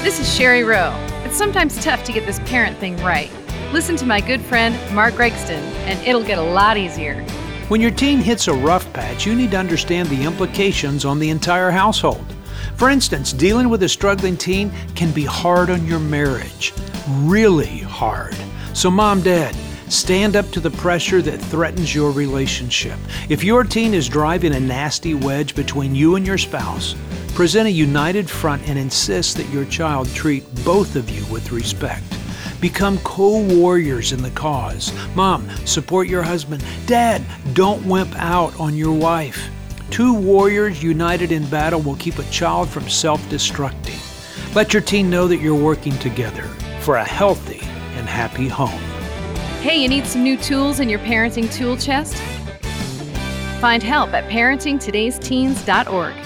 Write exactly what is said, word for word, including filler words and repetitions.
This is Sherry Rowe. It's sometimes tough to get this parent thing right. Listen to my good friend, Mark Gregston, and it'll get a lot easier. When your teen hits a rough patch, you need to understand the implications on the entire household. For instance, dealing with a struggling teen can be hard on your marriage. Really hard. So mom, dad, stand up to the pressure that threatens your relationship. If your teen is driving a nasty wedge between you and your spouse, present a united front and insist that your child treat both of you with respect. Become co-warriors in the cause. Mom, support your husband. Dad, don't wimp out on your wife. Two warriors united in battle will keep a child from self-destructing. Let your teen know that you're working together for a healthy and happy home. Hey, you need some new tools in your parenting tool chest? Find help at parenting todays teens dot org.